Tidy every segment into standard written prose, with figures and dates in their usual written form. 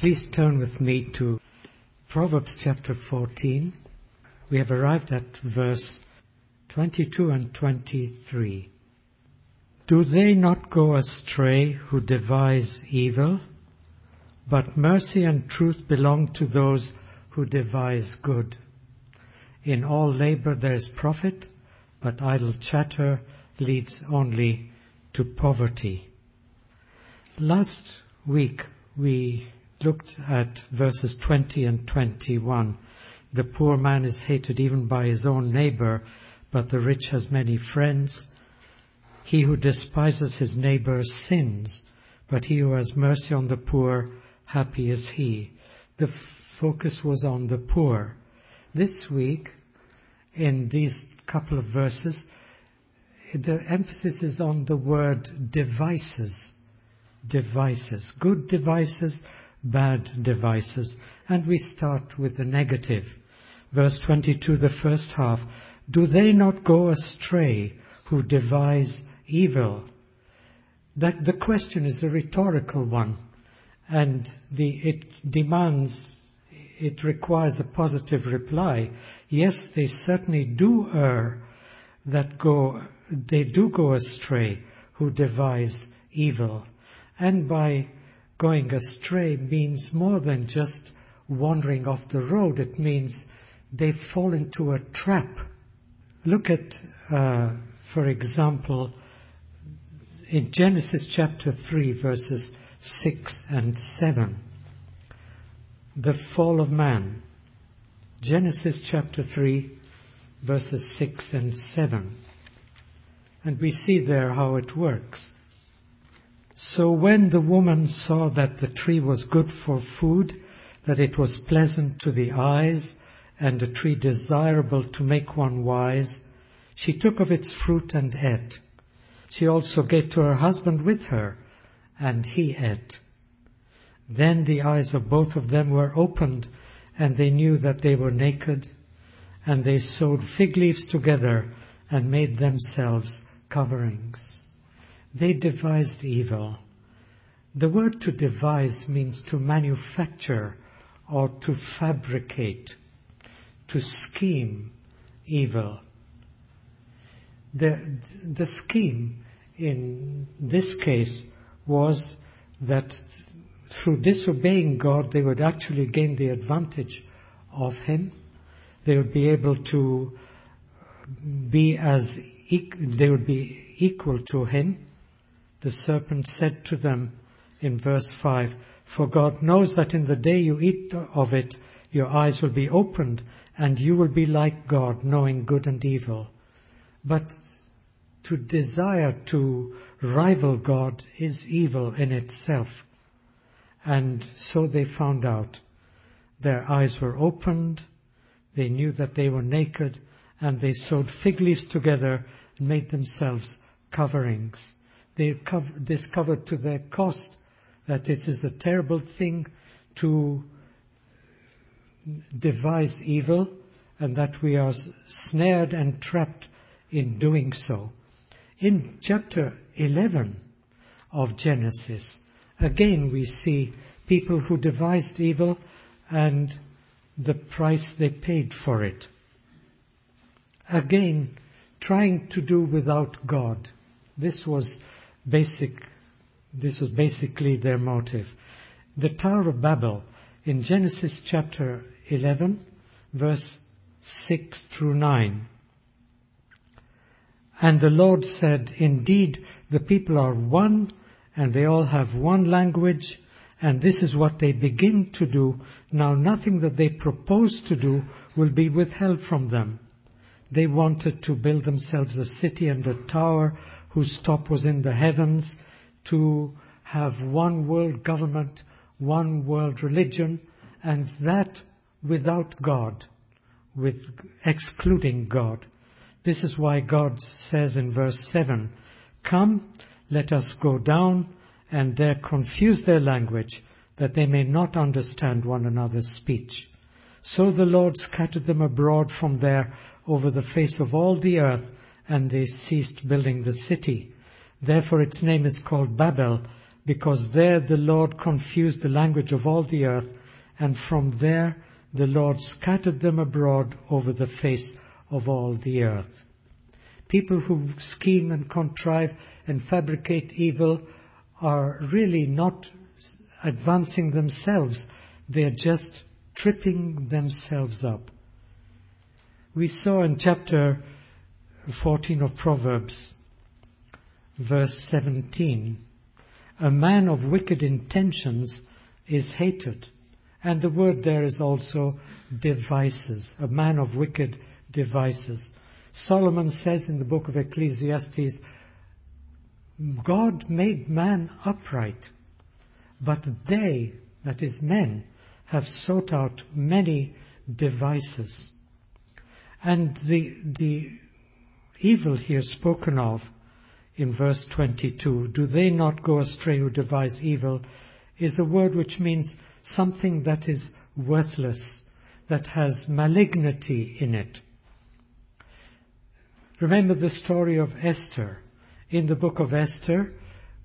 Please turn with me to Proverbs chapter 14. We have arrived at verse 22 and 23. Do they not go astray who devise evil? But mercy and truth belong to those who devise good. In all labor there is profit, but idle chatter leads only to poverty. Last week we looked at verses 20 and 21. The poor man is hated even by his own neighbor, but the rich has many friends. He who despises his neighbor sins, but he who has mercy on the poor, happy is he. The focus was on the poor. This week, in these couple of verses, the emphasis is on the word devices. Devices. Good devices, bad devices. And we start with the negative. Verse 22, the first half. Do they not go astray who devise evil? That the question is a rhetorical one, and it requires a positive reply. Yes, they certainly do err, they do go astray who devise evil. And by going astray means more than just wandering off the road. It means they fall into a trap. Look at, for example, in Genesis chapter 3, verses 6 and 7. The fall of man. Genesis chapter 3, verses 6 and 7. And we see there how it works. So when the woman saw that the tree was good for food, that it was pleasant to the eyes, and a tree desirable to make one wise, she took of its fruit and ate. She also gave to her husband with her, and he ate. Then the eyes of both of them were opened, and they knew that they were naked, and they sewed fig leaves together and made themselves coverings. They devised evil. The word to devise means to manufacture or to fabricate, to scheme evil. The scheme in this case was that through disobeying God they would actually gain the advantage of Him. They would be able to be equal to Him. The serpent said to them in verse 5, For God knows that in the day you eat of it, your eyes will be opened, and you will be like God, knowing good and evil. But to desire to rival God is evil in itself. And so they found out. Their eyes were opened, they knew that they were naked, and they sewed fig leaves together and made themselves coverings. They discovered to their cost that it is a terrible thing to devise evil, and that we are snared and trapped in doing so. In chapter 11 of Genesis, again we see people who devised evil and the price they paid for it. Again, trying to do without God. This was basically their motive. The Tower of Babel in Genesis chapter 11, verse 6 through 9. And the Lord said, Indeed, the people are one, and they all have one language, and this is what they begin to do. Now nothing that they propose to do will be withheld from them. They wanted to build themselves a city and a tower whose top was in the heavens, to have one world government, one world religion, and that without God, with excluding God. This is why God says in verse 7, Come, let us go down, and there confuse their language, that they may not understand one another's speech. So the Lord scattered them abroad from there over the face of all the earth, and they ceased building the city. Therefore its name is called Babel, because there the Lord confused the language of all the earth, and from there the Lord scattered them abroad over the face of all the earth. People who scheme and contrive and fabricate evil are really not advancing themselves. They are just tripping themselves up. We saw in chapter 14 of Proverbs, verse 17, a man of wicked intentions is hated. And the word there is also devices, a man of wicked devices. Solomon says in the book of Ecclesiastes, God made man upright, but they, that is men, have sought out many devices. And the evil here spoken of in verse 22, do they not go astray who devise evil, is a word which means something that is worthless, that has malignity in it. Remember the story of Esther. In the book of Esther,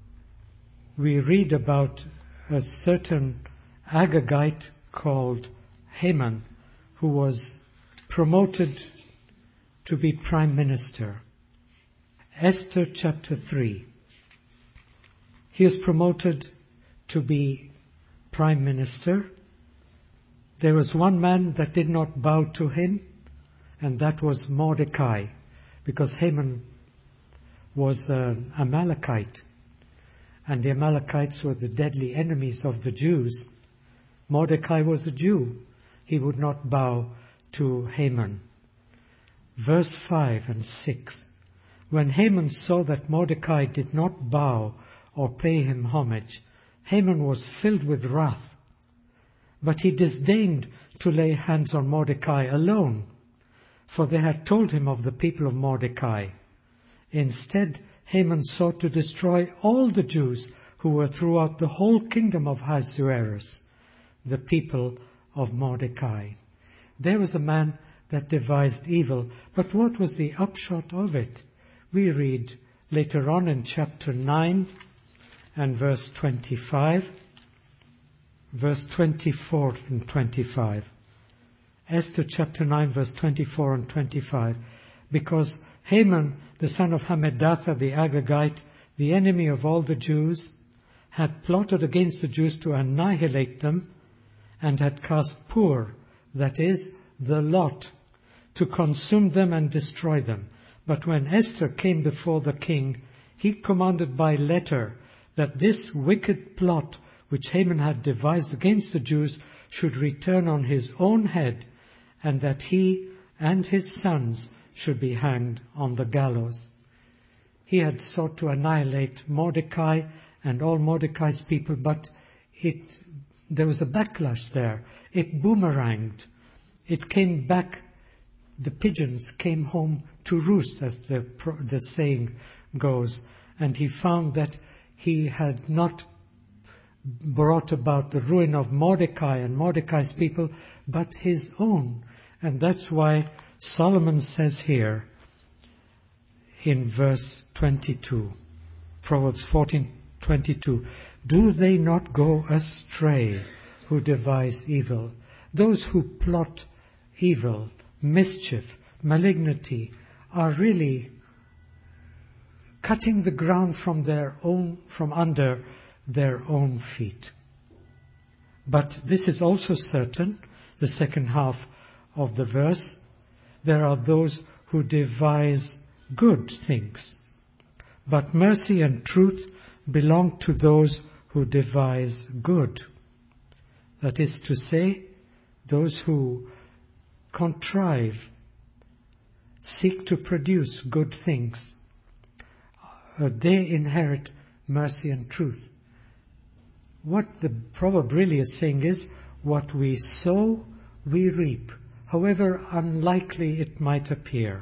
we read about a certain Agagite called Haman, who was promoted to be prime minister. Esther chapter 3. He was promoted to be prime minister. There was one man that did not bow to him, and that was Mordecai, because Haman was an Amalekite, and the Amalekites were the deadly enemies of the Jews. Mordecai was a Jew. He would not bow to Haman. Verse 5 and 6. When Haman saw that Mordecai did not bow or pay him homage, Haman was filled with wrath. But he disdained to lay hands on Mordecai alone, for they had told him of the people of Mordecai. Instead, Haman sought to destroy all the Jews who were throughout the whole kingdom of Ahasuerus, the people of Mordecai. There was a man that devised evil, but what was the upshot of it? We read later on in chapter 9 and verse 25, verse 24 and 25. Esther chapter 9 verse 24 and 25. Because Haman, the son of Hammedatha the Agagite, the enemy of all the Jews, had plotted against the Jews to annihilate them, and had cast Pur, that is, the lot, to consume them and destroy them. But when Esther came before the king, he commanded by letter that this wicked plot which Haman had devised against the Jews should return on his own head, and that he and his sons should be hanged on the gallows. He had sought to annihilate Mordecai and all Mordecai's people, but there was a backlash there. It boomeranged. It came back. The pigeons came home to roost, as the saying goes. And he found that he had not brought about the ruin of Mordecai and Mordecai's people, but his own. And that's why Solomon says here in verse 22, Proverbs 14:22, do they not go astray who devise evil? Those who plot evil, mischief, malignity, are really cutting the ground from under their own feet. But this is also certain, the second half of the verse, there are those who devise good things, but mercy and truth belong to those who devise good. That is to say, those who contrive, seek to produce good things, they inherit mercy and truth. What the proverb really is saying is, what we sow, we reap, however unlikely it might appear.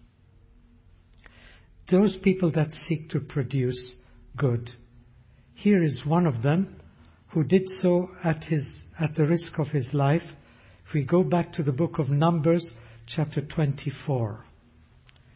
Those people that seek to produce good. Here is one of them who did so at the risk of his life. If we go back to the book of Numbers, chapter 24.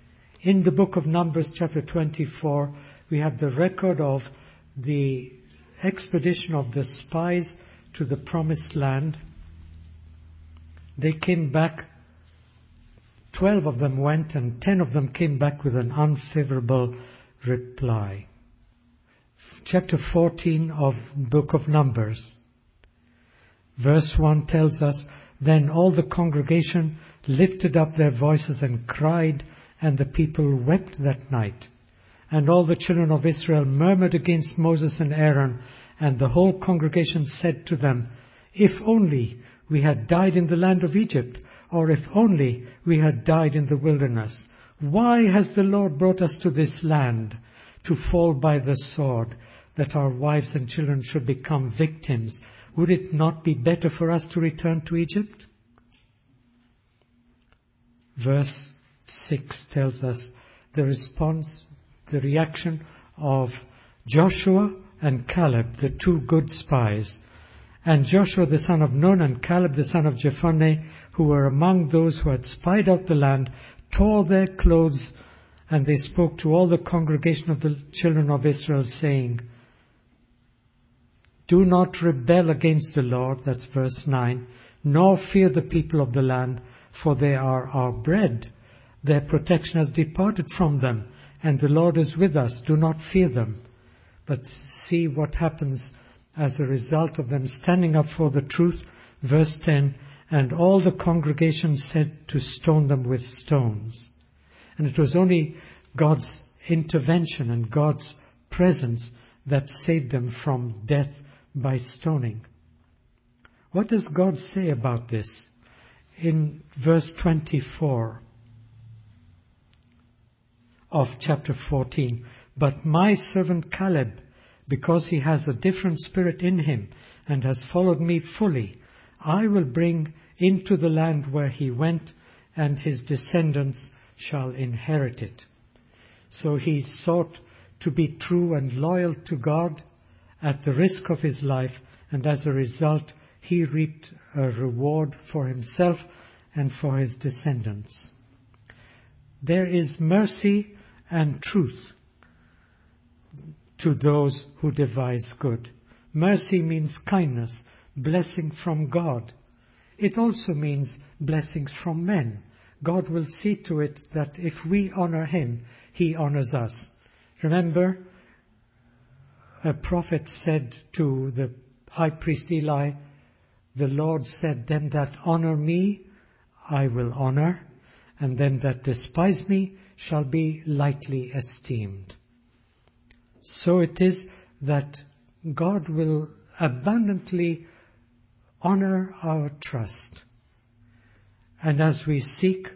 In the book of Numbers, chapter 24, we have the record of the expedition of the spies to the promised land, they came back. 12 of them went and 10 of them came back with an unfavorable reply. Chapter 14 of Book of Numbers. Verse 1 tells us, "Then all the congregation lifted up their voices and cried, and the people wept that night. And all the children of Israel murmured against Moses and Aaron, and the whole congregation said to them, 'If only we had died in the land of Egypt, or if only we had died in the wilderness. Why has the Lord brought us to this land, to fall by the sword, that our wives and children should become victims? Would it not be better for us to return to Egypt?'" Verse 6 tells us the response, the reaction of Joshua and Caleb, the two good spies. "And Joshua the son of Nun and Caleb the son of Jephunneh, who were among those who had spied out the land, tore their clothes, and they spoke to all the congregation of the children of Israel, saying, 'Do not rebel against the Lord,'" that's verse 9, "'nor fear the people of the land, for they are our bread. Their protection has departed from them, and the Lord is with us. Do not fear them.'" But see what happens as a result of them standing up for the truth. Verse 10, "And all the congregation said to stone them with stones." And it was only God's intervention and God's presence that saved them from death by stoning. What does God say about this? In verse 24 of chapter 14, "But my servant Caleb, because he has a different spirit in him and has followed me fully, I will bring into the land where he went, and his descendants shall inherit it." So he sought to be true and loyal to God at the risk of his life, and as a result he reaped a reward for himself and for his descendants. There is mercy and truth to those who devise good. Mercy means kindness, blessing from God. It also means blessings from men. God will see to it that if we honor him, he honors us. Remember, a prophet said to the high priest Eli, "The Lord said, 'Them that honor me, I will honor, and them that despise me shall be lightly esteemed.'" So it is that God will abundantly honor our trust. And as we seek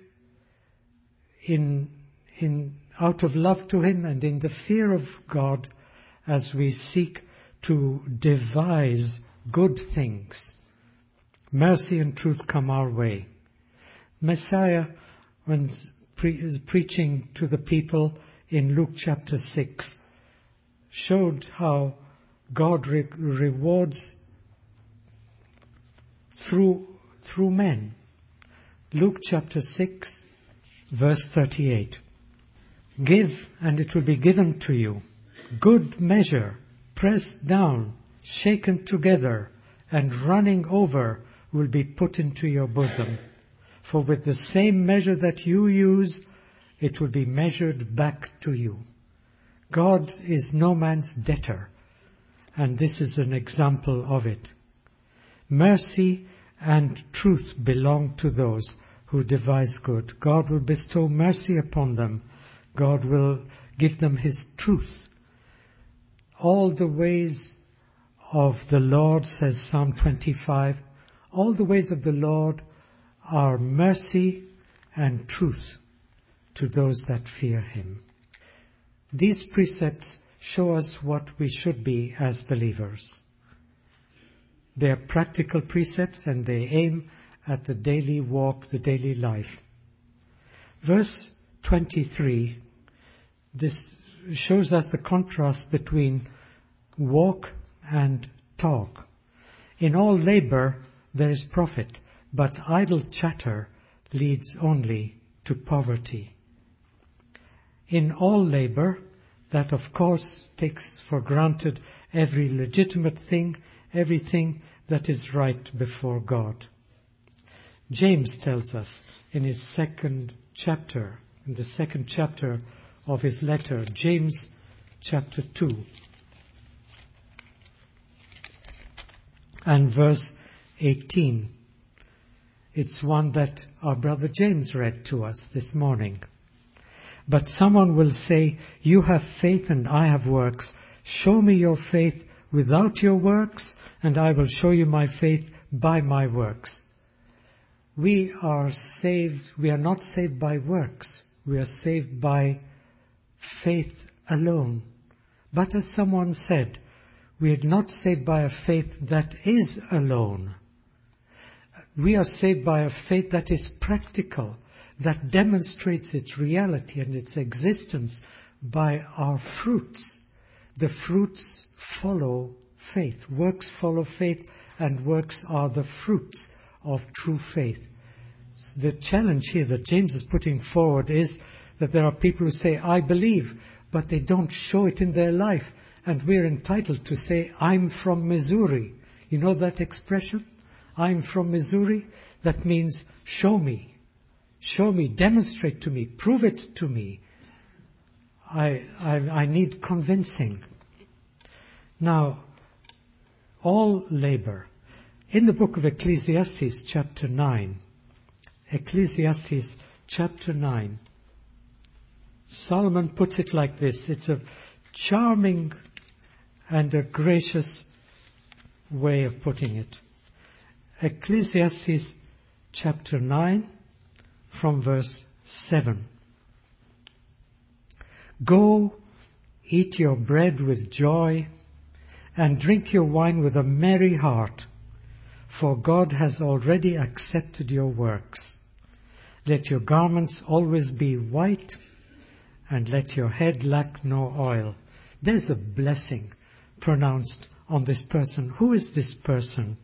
out of love to him and in the fear of God, as we seek to devise good things, mercy and truth come our way. Messiah, when preaching to the people in Luke chapter 6, showed how God rewards through men. Luke chapter 6, verse 38. "Give, and it will be given to you. Good measure, pressed down, shaken together, and running over, will be put into your bosom. For with the same measure that you use, it will be measured back to you." God is no man's debtor, and this is an example of it. Mercy and truth belong to those who devise good. God will bestow mercy upon them. God will give them his truth. All the ways of the Lord, says Psalm 25, all the ways of the Lord are mercy and truth to those that fear him. These precepts show us what we should be as believers. They are practical precepts and they aim at the daily walk, the daily life. Verse 23, this shows us the contrast between walk and talk. "In all labor there is profit, but idle chatter leads only to poverty." In all labor, that of course takes for granted every legitimate thing, everything that is right before God. James tells us in his second chapter, in the second chapter of his letter, James chapter 2 and verse 18. It's one that our brother James read to us this morning. But someone will say, you have faith and I have works. Show me your faith without your works, and I will show you my faith by my works. We are saved. We are not saved by works. We are saved by faith alone. But as someone said, we are not saved by a faith that is alone. We are saved by a faith that is practical, that demonstrates its reality and its existence by our fruits. The fruits follow faith. Works follow faith, and works are the fruits of true faith. The challenge here that James is putting forward is that there are people who say, I believe, but they don't show it in their life. And we're entitled to say, I'm from Missouri. You know that expression? I'm from Missouri. That means show me. Show me, demonstrate to me, prove it to me. I need convincing. Now, all labor. In the book of Ecclesiastes, chapter 9, Ecclesiastes, chapter 9, Solomon puts it like this. It's a charming and a gracious way of putting it. Ecclesiastes, chapter 9, from verse 7. Go, eat your bread with joy, and drink your wine with a merry heart, for God has already accepted your works. Let your garments always be white, and let your head lack no oil. There's a blessing pronounced on this person. Who is this person?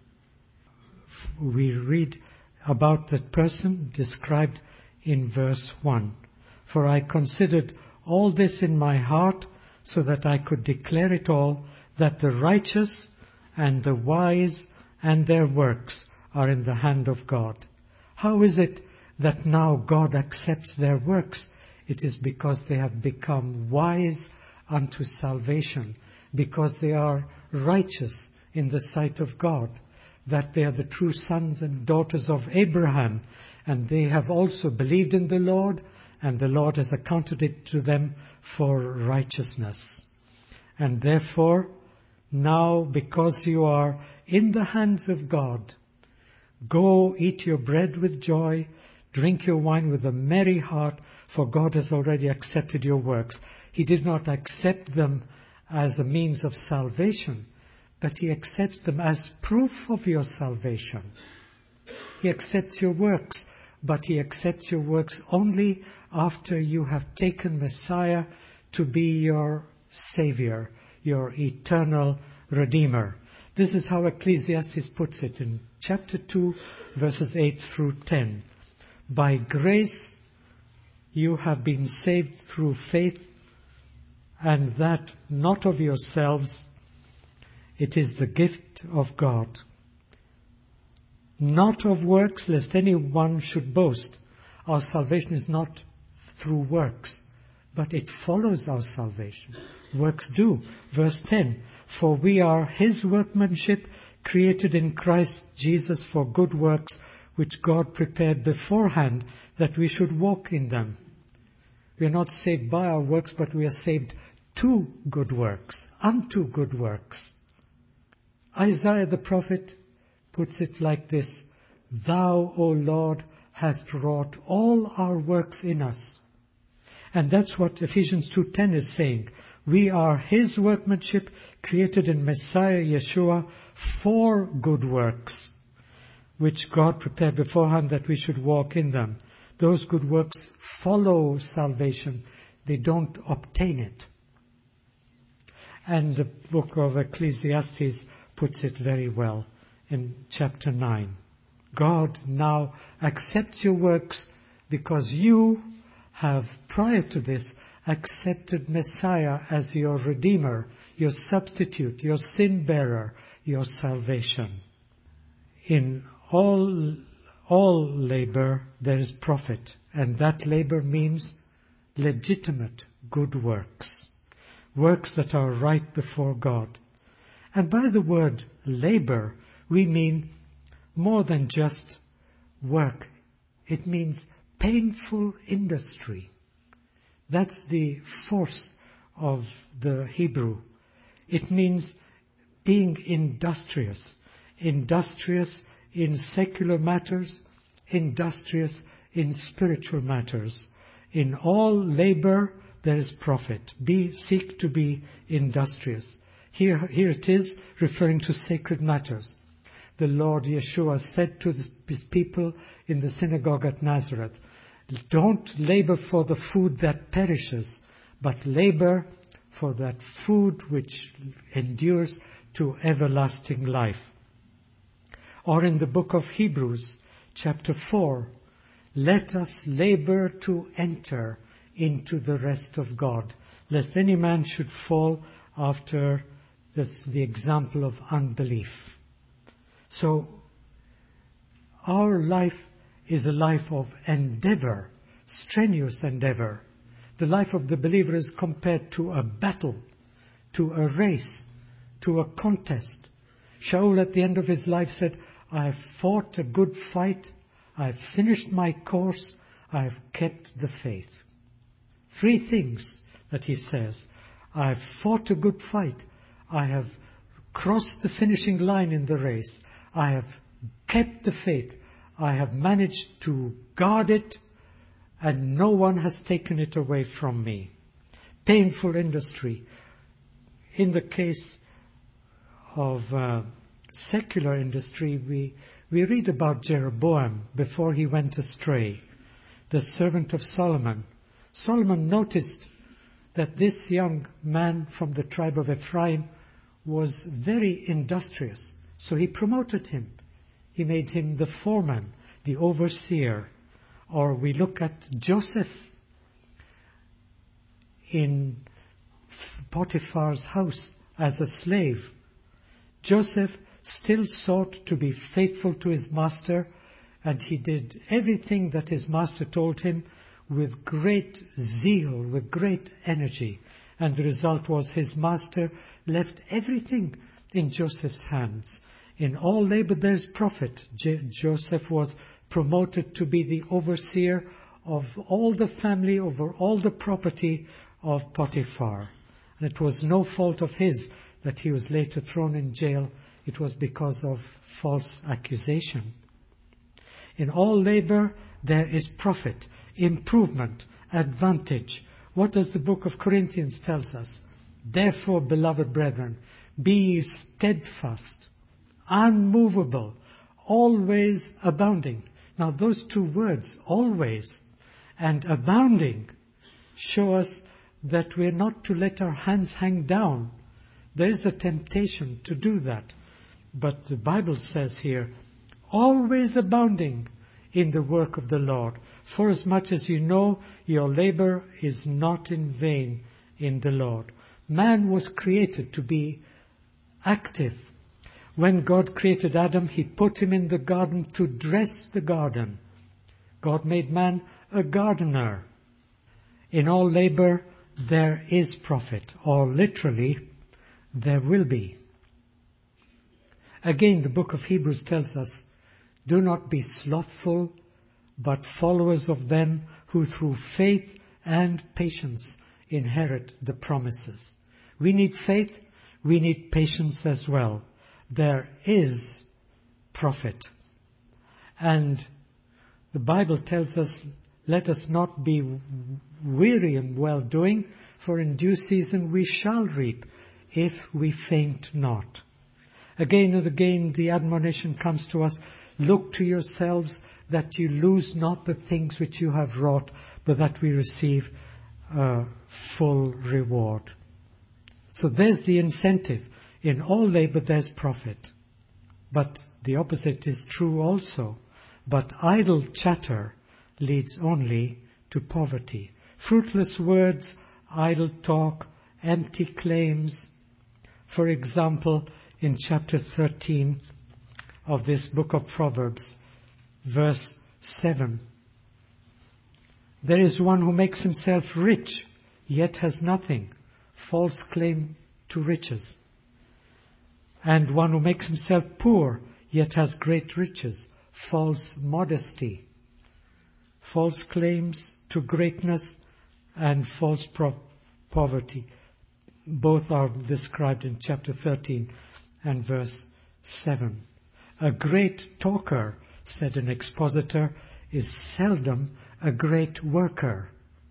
We read about that person described in verse 1. For I considered all this in my heart, so that I could declare it all, that the righteous and the wise and their works are in the hand of God. How is it that now God accepts their works? It is because they have become wise unto salvation, because they are righteous in the sight of God, that they are the true sons and daughters of Abraham, and they have also believed in the Lord, and the Lord has accounted it to them for righteousness. And therefore, now, because you are in the hands of God, go eat your bread with joy, drink your wine with a merry heart, for God has already accepted your works. He did not accept them as a means of salvation, but He accepts them as proof of your salvation. He accepts your works, but He accepts your works only after you have taken Messiah to be your Savior, your eternal Redeemer. This is how Ecclesiastes puts it in chapter 2, verses 8 through 10. By grace you have been saved through faith, and that not of yourselves, it is the gift of God. Not of works, lest anyone should boast. Our salvation is not through works, but it follows our salvation. Works do. Verse 10, for we are His workmanship, created in Christ Jesus for good works, which God prepared beforehand that we should walk in them. We are not saved by our works, but we are saved to good works, unto good works. Isaiah the prophet puts it like this: Thou, O Lord, hast wrought all our works in us. And that's what Ephesians 2:10 is saying. We are His workmanship, created in Messiah Yeshua for good works, which God prepared beforehand that we should walk in them. Those good works follow salvation. They don't obtain it. And the book of Ecclesiastes puts it very well in chapter 9. God now accepts your works because you have, prior to this, accepted Messiah as your Redeemer, your substitute, your sin bearer, your salvation. In all labor there is profit, and that labor means legitimate good works, works that are right before God. And by the word labor, we mean more than just work. It means painful industry. That's the force of the Hebrew. It means being industrious. Industrious in secular matters, industrious in spiritual matters. In all labor there is profit. Seek to be industrious. Here it is referring to sacred matters. The Lord Yeshua said to his people in the synagogue at Nazareth, don't labor for the food that perishes, but labor for that food which endures to everlasting life. Or in the book of Hebrews, chapter 4, let us labor to enter into the rest of God, lest any man should fall after the example of unbelief. So, our life is a life of endeavor, strenuous endeavor. The life of the believer is compared to a battle, to a race, to a contest. Shaul at the end of his life said, I have fought a good fight, I have finished my course, I have kept the faith. 3 things that he says. I have fought a good fight, I have crossed the finishing line in the race, I have kept the faith, I have managed to guard it, and no one has taken it away from me. Painful industry. In the case of secular industry, we read about Jeroboam before he went astray, the servant of Solomon. Solomon noticed that this young man from the tribe of Ephraim was very industrious, so he promoted him. He made him the foreman, the overseer. Or we look at Joseph in Potiphar's house as a slave. Joseph still sought to be faithful to his master, and he did everything that his master told him with great zeal, with great energy. And the result was his master left everything in Joseph's hands. In all labor there is profit. Joseph was promoted to be the overseer of all the family, over all the property of Potiphar. And it was no fault of his that he was later thrown in jail. It was because of false accusation. In all labor there is profit, improvement, advantage. What does the book of Corinthians tells us? Therefore, beloved brethren, be steadfast, unmovable, always abounding. Now those 2 words, always and abounding, show us that we're not to let our hands hang down. There is a temptation to do that. But the Bible says here, always abounding in the work of the Lord, for as much as you know your labor is not in vain in the Lord. Man was created to be active. When God created Adam, he put him in the garden to dress the garden. God made man a gardener. In all labor there is profit, or literally, there will be. Again, the book of Hebrews tells us, do not be slothful, but followers of them who through faith and patience inherit the promises. We need faith, we need patience as well. There is profit. And the Bible tells us, let us not be weary in well-doing, for in due season we shall reap, if we faint not. Again and again the admonition comes to us, look to yourselves that you lose not the things which you have wrought, but that we receive full reward. So there's the incentive. In all labor there's profit. But the opposite is true also. But idle chatter leads only to poverty. Fruitless words idle talk, empty claims. For example, in chapter 13 of this book of Proverbs, verse 7, there is one who makes himself rich, yet has nothing, false claim to riches. And one who makes himself poor, yet has great riches, false modesty, false claims to greatness and false poverty. Both are described in chapter 13 and verse 7. A great talker, said an expositor, is seldom a great worker.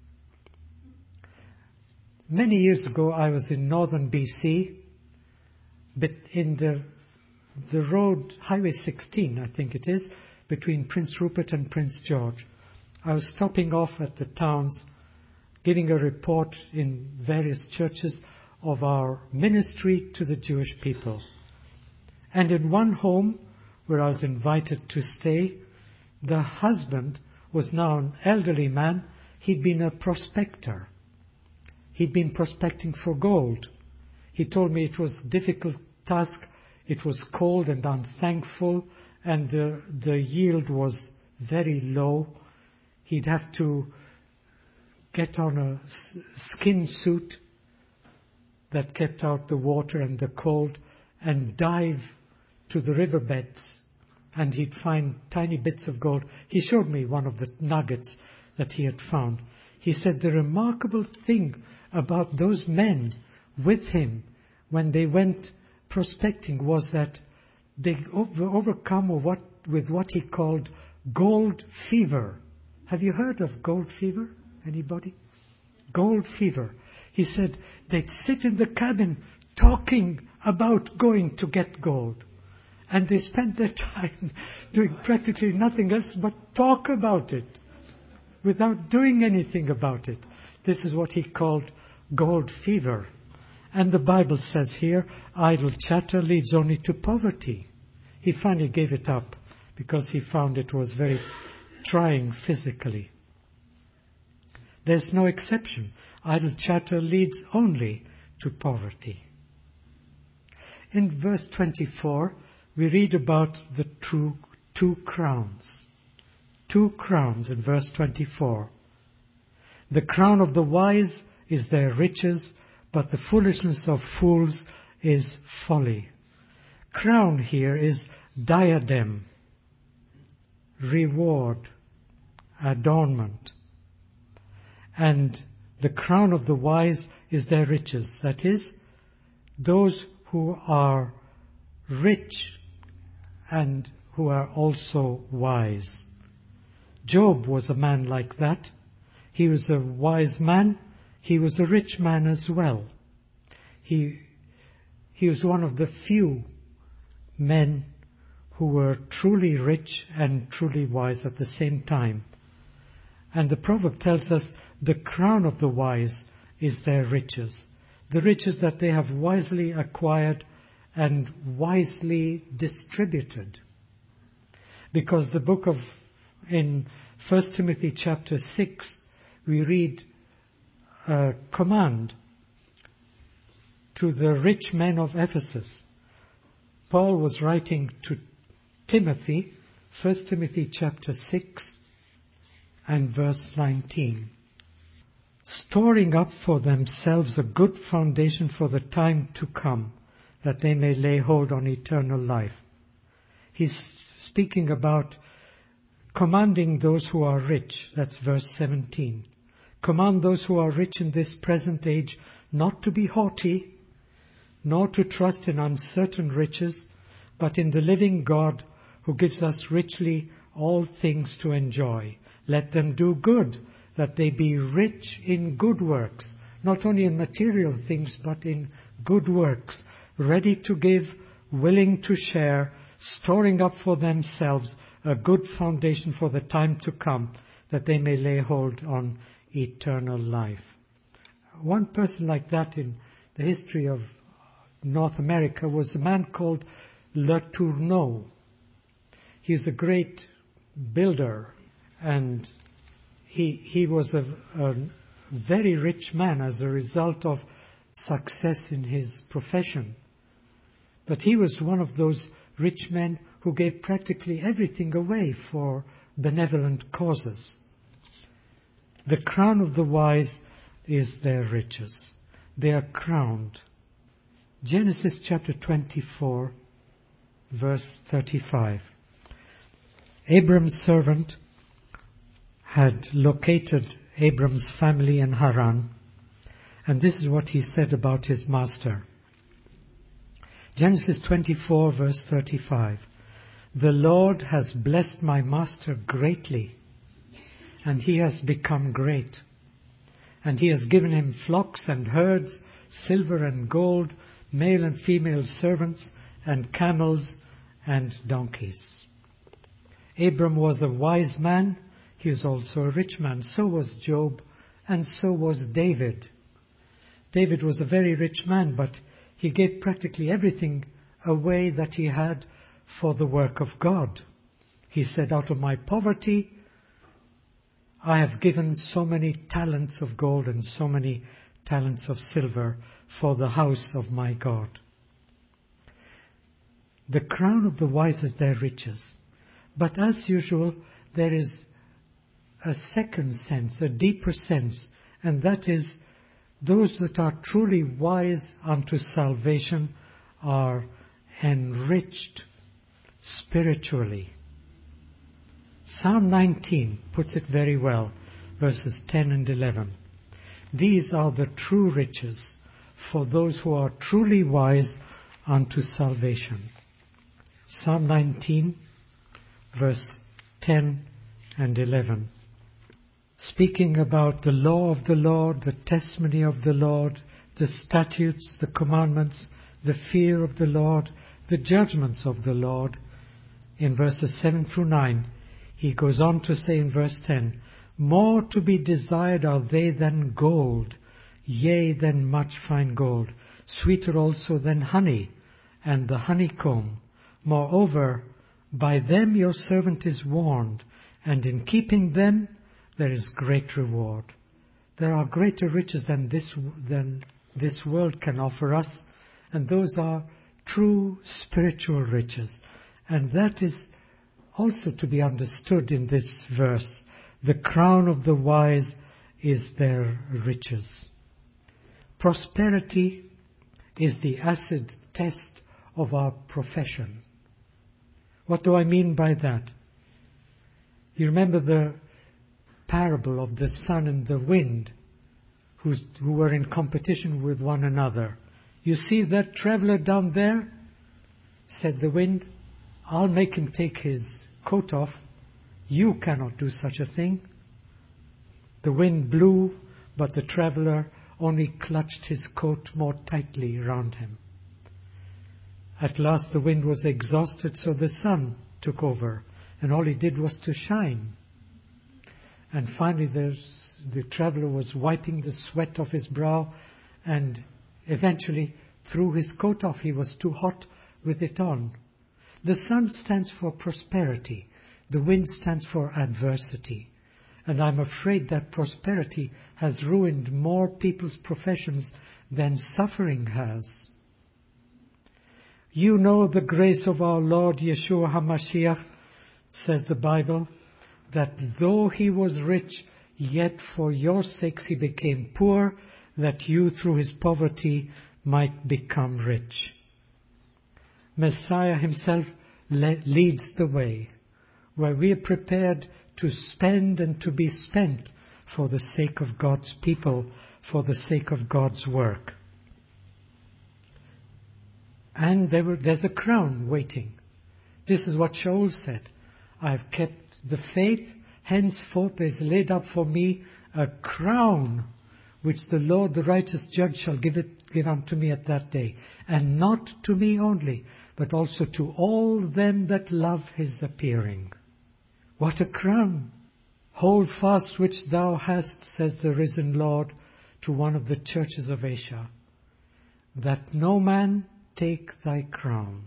Many years ago I was in northern BC, but in the road, Highway 16 I think it is, between Prince Rupert and Prince George. I was stopping off at the towns, giving a report in various churches of our ministry to the Jewish people. And in one home where I was invited to stay, the husband was now an elderly man. He'd been a prospector. He'd been prospecting for gold. He told me it was a difficult task. It was cold and unthankful, and the yield was very low. He'd have to get on a skin suit that kept out the water and the cold and dive to the riverbeds, and he'd find tiny bits of gold. He showed me one of the nuggets that he had found. He said the remarkable thing about those men with him when they went prospecting was that they were overcome with what he called gold fever. Have you heard of gold fever? Anybody? Gold fever. He said they'd sit in the cabin talking about going to get gold. And they spent their time doing practically nothing else but talk about it without doing anything about it. This is what he called gold fever. And the Bible says here, idle chatter leads only to poverty. He finally gave it up because he found it was very trying physically. There's no exception. Idle chatter leads only to poverty. In verse 24, we read about the two crowns. 2 crowns in verse 24. The crown of the wise is their riches, but the foolishness of fools is folly. Crown here is diadem, reward, adornment. And the crown of the wise is their riches. That is, those who are rich and who are also wise. Job was a man like that. He was a wise man. He was a rich man as well. He was one of the few men who were truly rich and truly wise at the same time. And the proverb tells us the crown of the wise is their riches. The riches that they have wisely acquired and wisely distributed. Because the book in 1 Timothy chapter 6, we read a command to the rich men of Ephesus. Paul was writing to Timothy, 1 Timothy chapter 6 and verse 19. Storing up for themselves a good foundation for the time to come, that they may lay hold on eternal life. He's speaking about commanding those who are rich. That's verse 17. Command those who are rich in this present age not to be haughty, nor to trust in uncertain riches, but in the living God who gives us richly all things to enjoy. Let them do good, that they be rich in good works, not only in material things, but in good works, ready to give, willing to share, storing up for themselves a good foundation for the time to come, that they may lay hold on eternal life. One person like that in the history of North America was a man called Le Tourneau. He was a great builder, and he was a very rich man as a result of success in his profession. But he was one of those rich men who gave practically everything away for benevolent causes. The crown of the wise is their riches. They are crowned. Genesis chapter 24, verse 35. Abram's servant had located Abram's family in Haran, and this is what he said about his master. Genesis 24, verse 35. The Lord has blessed my master greatly, and he has become great. And he has given him flocks and herds, silver and gold, male and female servants, and camels and donkeys. Abram was a wise man. He was also a rich man. So was Job, and so was David. David was a very rich man, but he gave practically everything away that he had for the work of God. He said, out of my poverty, I have given so many talents of gold and so many talents of silver for the house of my God. The crown of the wise is their riches. But as usual, there is a second sense, a deeper sense, and that is those that are truly wise unto salvation are enriched spiritually. Psalm 19 puts it very well, verses 10 and 11. These are the true riches for those who are truly wise unto salvation. Psalm 19, verse 10 and 11. Speaking about the law of the Lord, the testimony of the Lord, the statutes, the commandments, the fear of the Lord, the judgments of the Lord. In verses 7 through 9, he goes on to say in verse 10, more to be desired are they than gold, yea, than much fine gold, sweeter also than honey, and the honeycomb. Moreover, by them your servant is warned, and in keeping them there is great reward. There are greater riches than this world can offer us, and those are true spiritual riches. And that is also to be understood in this verse. The crown of the wise is their riches. Prosperity is the acid test of our profession. What do I mean by that? You remember the parable of the sun and the wind who were in competition with one another. You see that traveler down there? Said the wind, I'll make him take his coat off. You cannot do such a thing. The wind blew, but the traveler only clutched his coat more tightly around him. At last the wind was exhausted, so the sun took over, and all he did was to shine. And finally the traveler was wiping the sweat off his brow, and eventually threw his coat off. He was too hot with it on. The sun stands for prosperity. The wind stands for adversity. And I'm afraid that prosperity has ruined more people's professions than suffering has. You know the grace of our Lord Yeshua HaMashiach, says the Bible, that though he was rich, yet for your sakes he became poor, that you through his poverty might become rich. Messiah himself leads the way, where we are prepared to spend and to be spent for the sake of God's people, for the sake of God's work. And there's a crown waiting. This is what Shaul said. I have kept the faith, henceforth there is laid up for me a crown, which the Lord, the righteous judge, shall give unto me at that day. And not to me only, but also to all them that love his appearing. What a crown! Hold fast which thou hast, says the risen Lord to one of the churches of Asia, that no man take thy crown.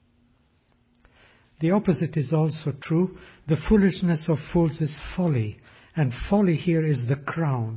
The opposite is also true. The foolishness of fools is folly, and folly here is the crown.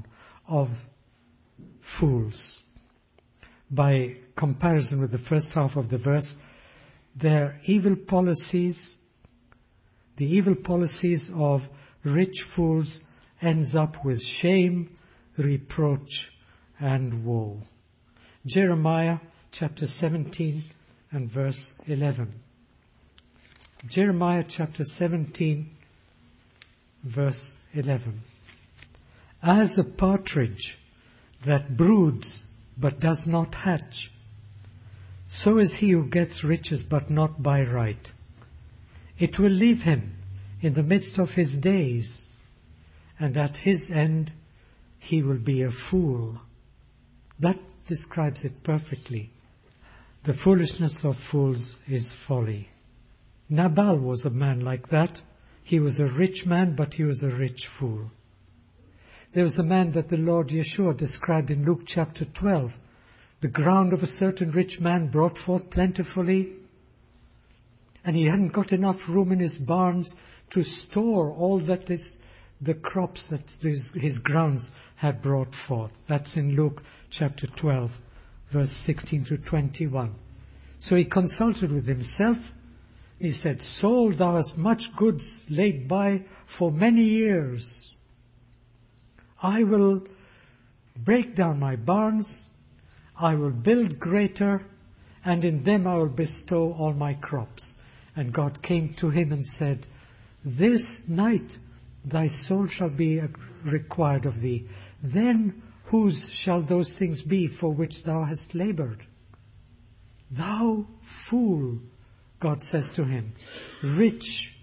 of fools. By comparison with the first half of the verse, their evil policies, the evil policies of rich fools ends up with shame, reproach, and woe. Jeremiah chapter 17 and verse 11. Jeremiah chapter 17 verse 11. As a partridge that broods but does not hatch, so is he who gets riches but not by right. It will leave him in the midst of his days, and at his end he will be a fool. That describes it perfectly. The foolishness of fools is folly. Nabal was a man like that. He was a rich man, but he was a rich fool. There was a man that the Lord Yeshua described in Luke chapter 12. The ground of a certain rich man brought forth plentifully, and he hadn't got enough room in his barns to store all that is the crops that his grounds had brought forth. That's in Luke chapter 12, verse 16 to 21. So he consulted with himself. He said, Soul, thou hast much goods laid by for many years. I will break down my barns, I will build greater, and in them I will bestow all my crops. And God came to him and said, This night thy soul shall be required of thee. Then whose shall those things be for which thou hast labored? Thou fool, God says to him, rich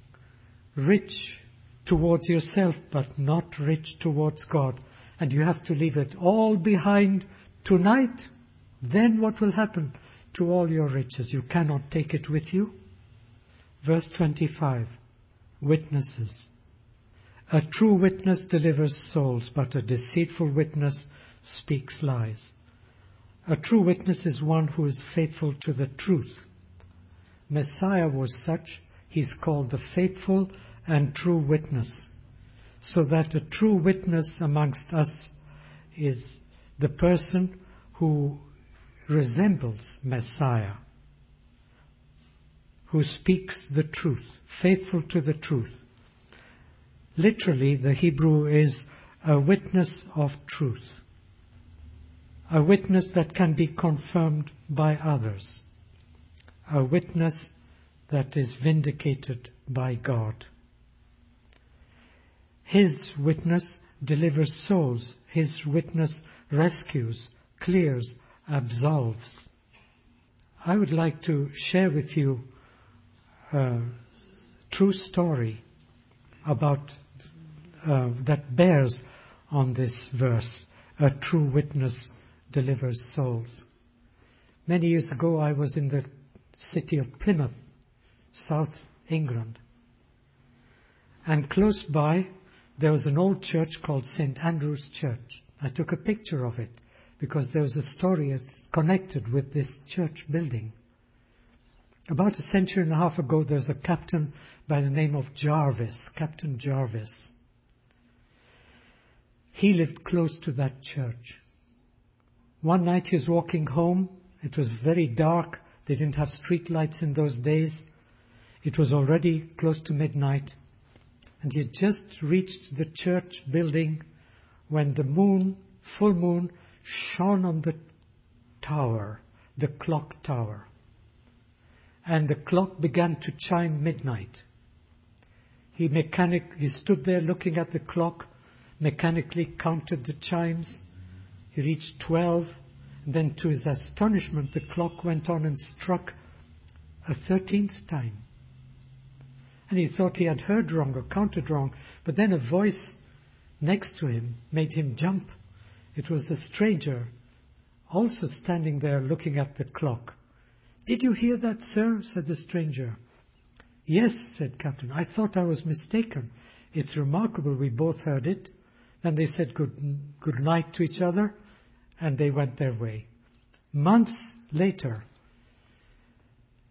towards yourself, but not rich towards God. And you have to leave it all behind tonight. Then what will happen to all your riches? You cannot take it with you. Verse 25, witnesses. A true witness delivers souls, but a deceitful witness speaks lies. A true witness is one who is faithful to the truth. Messiah was such. He's called the faithful and true witness. So that a true witness amongst us is the person who resembles Messiah, who speaks the truth, faithful to the truth. Literally, the Hebrew is a witness of truth, a witness that can be confirmed by others, a witness that is vindicated by God. His witness delivers souls. His witness rescues, clears, absolves. I would like to share with you a true story about that bears on this verse. A true witness delivers souls. Many years ago I was in the city of Plymouth, South England. And close by there was an old church called St. Andrew's Church. I took a picture of it because there was a story that's connected with this church building. About a century and a half ago, there was a captain by the name of Jarvis, Captain Jarvis. He lived close to that church. One night he was walking home. It was very dark. They didn't have street lights in those days. It was already close to midnight. And he had just reached the church building when the moon, full moon, shone on the tower, the clock tower. And the clock began to chime midnight. He stood there looking at the clock, mechanically counted the chimes. He reached 12, and then to his astonishment the clock went on and struck a 13th time. And he thought he had heard wrong or counted wrong, but then a voice next to him made him jump. It was a stranger, also standing there looking at the clock. "Did you hear that, sir?" said the stranger. "Yes," said Captain. "I thought I was mistaken. It's remarkable we both heard it." Then they said good night to each other, and they went their way. Months later,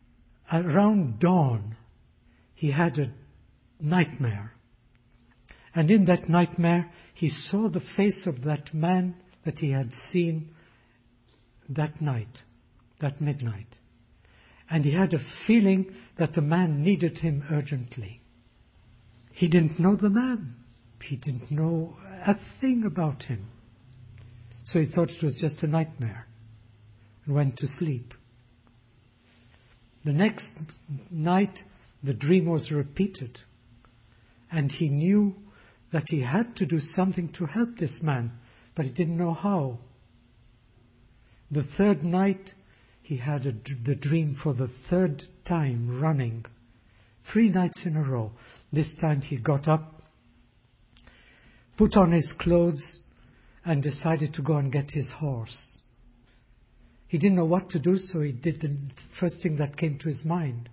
around dawn, he had a nightmare. And in that nightmare, he saw the face of that man that he had seen that night, that midnight. And he had a feeling that the man needed him urgently. He didn't know the man. He didn't know a thing about him. So he thought it was just a nightmare and went to sleep. The next night, the dream was repeated. And he knew that he had to do something to help this man, but he didn't know how. The third night, he had the dream for the third time running. 3 nights in a row. This time he got up, put on his clothes, and decided to go and get his horse. He didn't know what to do, so he did the first thing that came to his mind.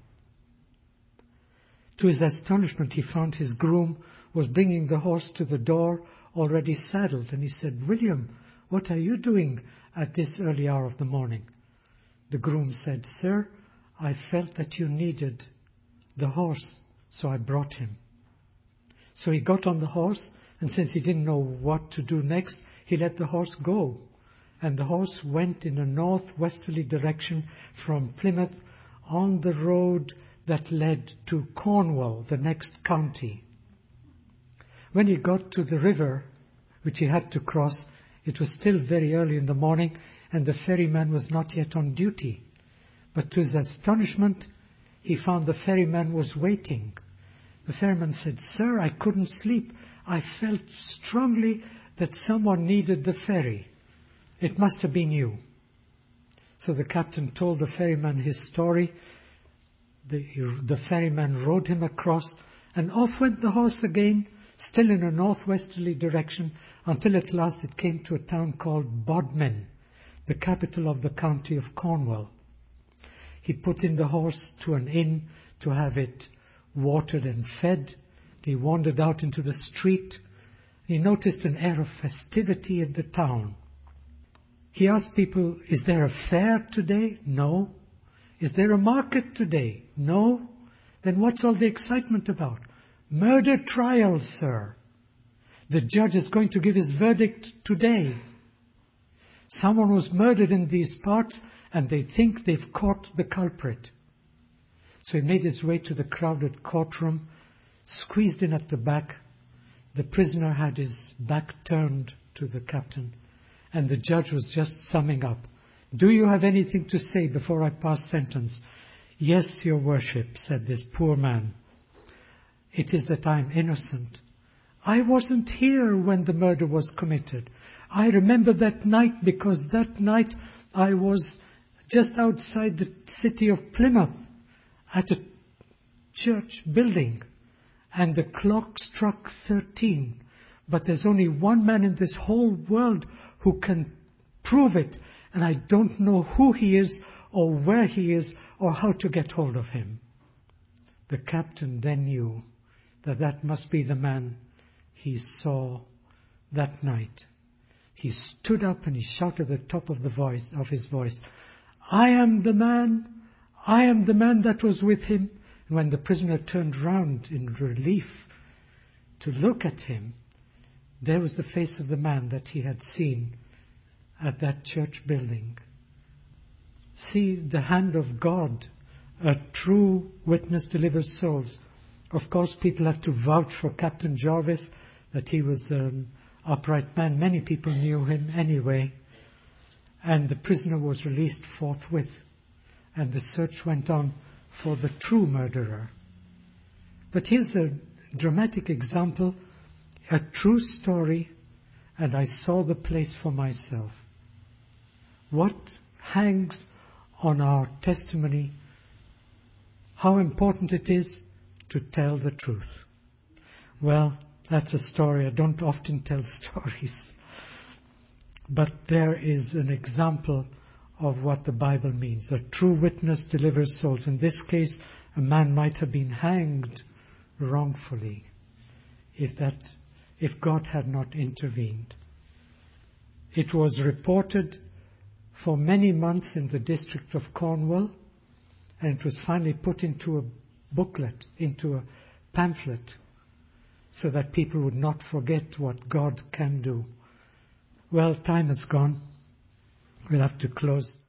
To his astonishment, he found his groom was bringing the horse to the door, already saddled, and he said, "William, what are you doing at this early hour of the morning?" The groom said, "Sir, I felt that you needed the horse, so I brought him." So he got on the horse, and since he didn't know what to do next, he let the horse go. And the horse went in a northwesterly direction from Plymouth on the road that led to Cornwall, the next county. When he got to the river, which he had to cross, it was still very early in the morning, and the ferryman was not yet on duty. But to his astonishment, he found the ferryman was waiting. The ferryman said, "Sir, I couldn't sleep. I felt strongly that someone needed the ferry. It must have been you." So the captain told the ferryman his story. The ferryman rowed him across, and off went the horse again, still in a northwesterly direction, until at last it came to a town called Bodmin, the capital of the county of Cornwall. He put in the horse to an inn to have it watered and fed. He wandered out into the street. He noticed an air of festivity in the town. He asked people, "Is there a fair today?" "No." "Is there a market today?" "No." "Then what's all the excitement about?" "Murder trial, sir. The judge is going to give his verdict today. Someone was murdered in these parts, and they think they've caught the culprit." So he made his way to the crowded courtroom, squeezed in at the back. The prisoner had his back turned to the captain, and the judge was just summing up. "Do you have anything to say before I pass sentence?" "Yes, your worship," said this poor man. "It is that I am innocent. I wasn't here when the murder was committed. I remember that night because that night I was just outside the city of Plymouth at a church building, and the clock struck 13. But there's only one man in this whole world who can prove it, and I don't know who he is or where he is or how to get hold of him." The captain then knew that that must be the man he saw that night. He stood up and he shouted at the top of his voice, "I am the man! I am the man that was with him." And when the prisoner turned round in relief to look at him, there was the face of the man that he had seen at that church building. See, the hand of God, a true witness delivers souls. Of course, people had to vouch for Captain Jarvis, that he was an upright man. Many people knew him anyway. And the prisoner was released forthwith. And the search went on for the true murderer. But here's a dramatic example, a true story, and I saw the place for myself. What hangs on our testimony, how important it is to tell the truth. Well, that's a story. I don't often tell stories. But there is an example of what the Bible means. A true witness delivers souls. In this case, a man might have been hanged wrongfully if God had not intervened. It was reported for many months in the district of Cornwall, and it was finally put into a booklet, into a pamphlet, so that people would not forget what God can do. Well, time is gone. We'll have to close